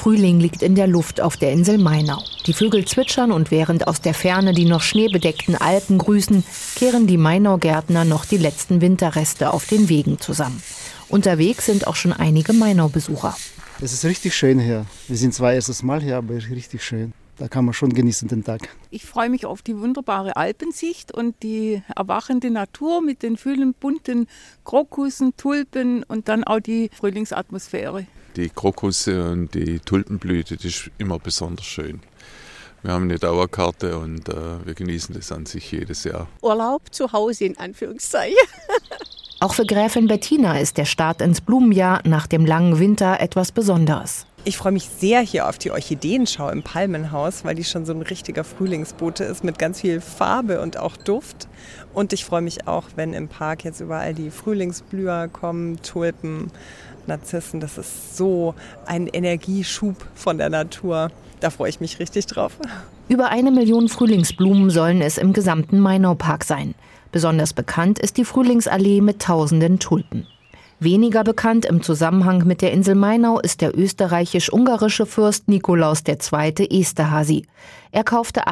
Frühling liegt in der Luft auf der Insel Mainau. Die Vögel zwitschern und während aus der Ferne die noch schneebedeckten Alpen grüßen, kehren die Mainau-Gärtner noch die letzten Winterreste auf den Wegen zusammen. Unterwegs sind auch schon einige Mainau-Besucher. Es ist richtig schön hier. Wir sind zwar erstes Mal hier, aber richtig schön. Da kann man schon genießen den Tag. Ich freue mich auf die wunderbare Alpensicht und die erwachende Natur mit den vielen bunten Krokussen, Tulpen und dann auch die Frühlingsatmosphäre. Die Krokusse und die Tulpenblüte, das ist immer besonders schön. Wir haben eine Dauerkarte und wir genießen das an sich jedes Jahr. Urlaub zu Hause in Anführungszeichen. Auch für Gräfin Bettina ist der Start ins Blumenjahr nach dem langen Winter etwas Besonderes. Ich freue mich sehr hier auf die Orchideenschau im Palmenhaus, weil die schon so ein richtiger Frühlingsbote ist mit ganz viel Farbe und auch Duft. Und ich freue mich auch, wenn im Park jetzt überall die Frühlingsblüher kommen, Tulpen, Narzissen. Das ist so ein Energieschub von der Natur. Da freue ich mich richtig drauf. Über 1 Million Frühlingsblumen sollen es im gesamten Mainau-Park sein. Besonders bekannt ist die Frühlingsallee mit tausenden Tulpen. Weniger bekannt im Zusammenhang mit der Insel Mainau ist der österreichisch-ungarische Fürst Nikolaus II. Esterházy. Er kaufte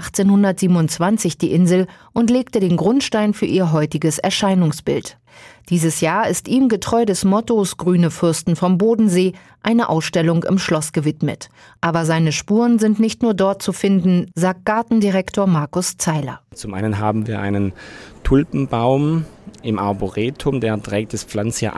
1827 die Insel und legte den Grundstein für ihr heutiges Erscheinungsbild. Dieses Jahr ist ihm getreu des Mottos »Grüne Fürsten vom Bodensee« eine Ausstellung im Schloss gewidmet. Aber seine Spuren sind nicht nur dort zu finden, sagt Gartendirektor Markus Zeiler. Zum einen haben wir einen Tulpenbaum im Arboretum, der trägt das Pflanzjahr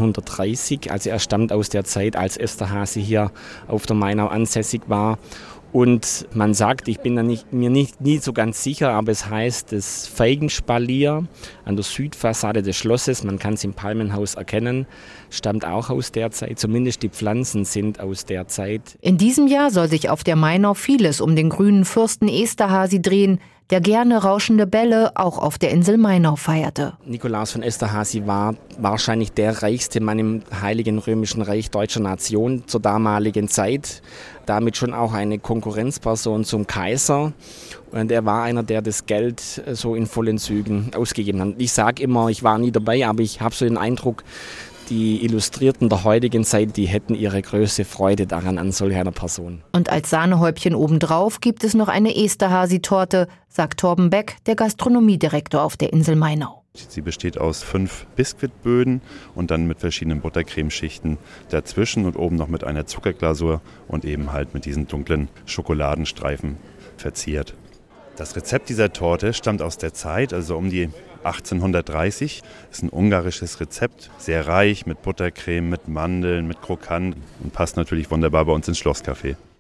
1830, also er stammt aus der Zeit, als Esterházy hier auf der Mainau ansässig war. Und man sagt, ich bin da nie so ganz sicher, aber es heißt, das Feigenspalier an der Südfassade des Schlosses, man kann es im Palmenhaus erkennen, stammt auch aus der Zeit, zumindest die Pflanzen sind aus der Zeit. In diesem Jahr soll sich auf der Mainau vieles um den grünen Fürsten Esterházy drehen, der gerne rauschende Bälle auch auf der Insel Mainau feierte. Nikolaus von Esterházy war wahrscheinlich der reichste Mann im Heiligen Römischen Reich deutscher Nation zur damaligen Zeit. Damit schon auch eine Konkurrenzperson zum Kaiser. Und er war einer, der das Geld so in vollen Zügen ausgegeben hat. Ich sage immer, ich war nie dabei, aber ich habe so den Eindruck, die Illustrierten der heutigen Zeit, die hätten ihre größte Freude daran an solch einer Person. Und als Sahnehäubchen obendrauf gibt es noch eine Esterházy-Torte, sagt Torben Beck, der Gastronomiedirektor auf der Insel Mainau. Sie besteht aus 5 Biskuitböden und dann mit verschiedenen Buttercremeschichten dazwischen und oben noch mit einer Zuckerglasur und eben halt mit diesen dunklen Schokoladenstreifen verziert. Das Rezept dieser Torte stammt aus der Zeit, also um die 1830. Das ist ein ungarisches Rezept, sehr reich mit Buttercreme, mit Mandeln, mit Krokant und passt natürlich wunderbar bei uns ins Schlosscafé.